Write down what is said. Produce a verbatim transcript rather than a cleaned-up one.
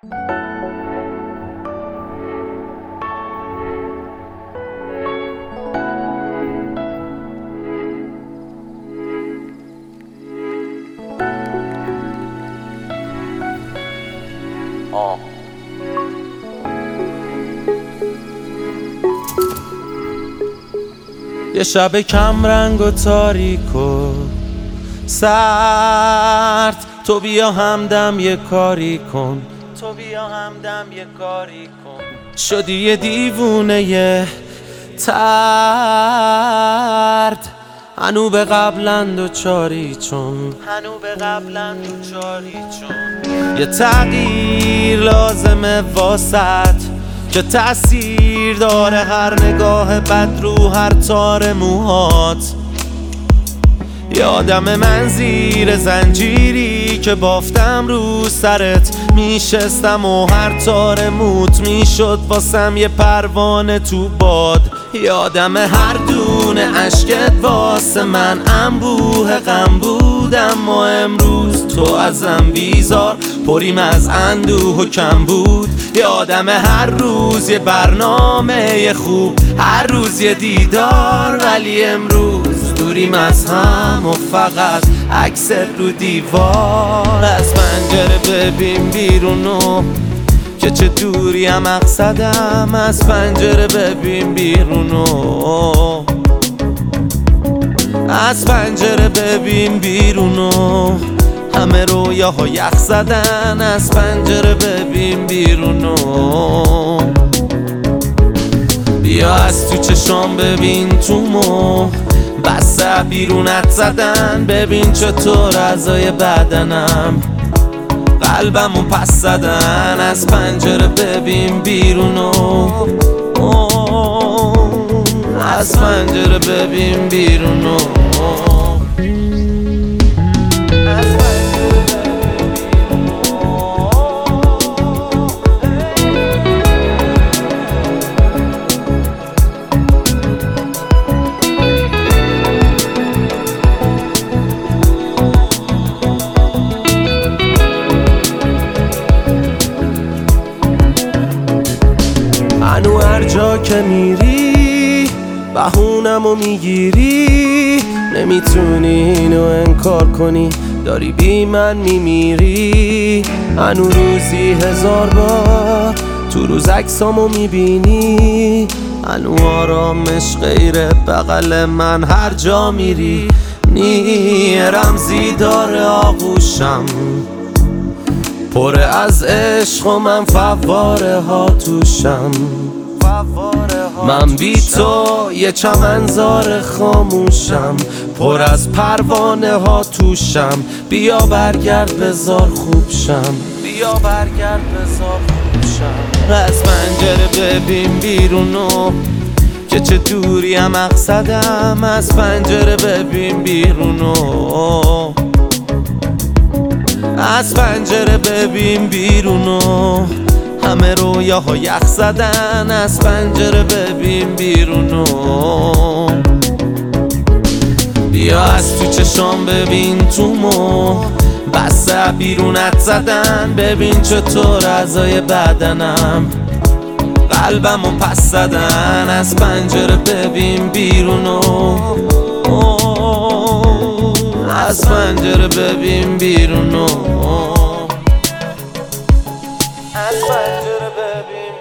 آه. یه شب کم رنگ و تاریک و سرد، تو بیا همدم یه کاری کن، تو بیا همدم یه کاری کن. شدی یه دیوونه یه ترد، هنو به قبلند و چاری چون، هنو به قبلند و چاری چون. یه تغییر لازمه واسط که تأثیر داره هر نگاه بد رو هر تار موهات. یادم من زیر زنجیری که بافتم رو سرت میشستم و هر تار موت میشد واسم یه پروانه تو باد. یادم هر دونه عشقت واسه من انبوه غم بود، اما امروز تو ازم بیزار پریم از اندوه و کم بود. یادم هر روز یه برنامه خوب، هر روز یه دیدار، ولی امروز دوریم از هم و فقط عکست رو دیوار. از پنجره ببین بیرونو که چه دوری هم مقصدم، از پنجره ببین بیرونو، از پنجره ببین بیرونو، همه رویاها یخ زدن، از پنجره ببین بیرونو. بیا از تو چشام ببین تو مو، بسته بیرونت زدن، ببین چطور اعضای بدنم قلبمو پس زدن. از پنجره ببین بیرونو، از پنجره ببین بیرونو. هنو هر جا که میری بهونمو میگیری، نمیتونی اینو انکار کنی، داری بی من میمیری. هنو روزی هزار بار تو روز عکسامو میبینی، هنو آرامش غیر بغل من هر جا میری. نی رمزی داره آغوشم پر از عشق و من فواره ها توشم. من بی تو یه چمنزار خاموشم پر از پروانه ها توشم. بیا برگرد بذار خوب شم، بیا برگرد بذار خوب شم. از پنجره ببین بیرونو که چه دوری هم مقصدم، از پنجره ببین بیرونو، از پنجره ببین بیرونو، همه رویاها یخ زدن، از پنجره ببین بیرونو. بیا از تو چشام ببین تو مو، بسته بیرونت زدن، ببین چطور اعضای بدنم قلبمو پس زدن. از پنجره ببین بیرونو، از پنجره ببین بیرونو، از پنجره ببین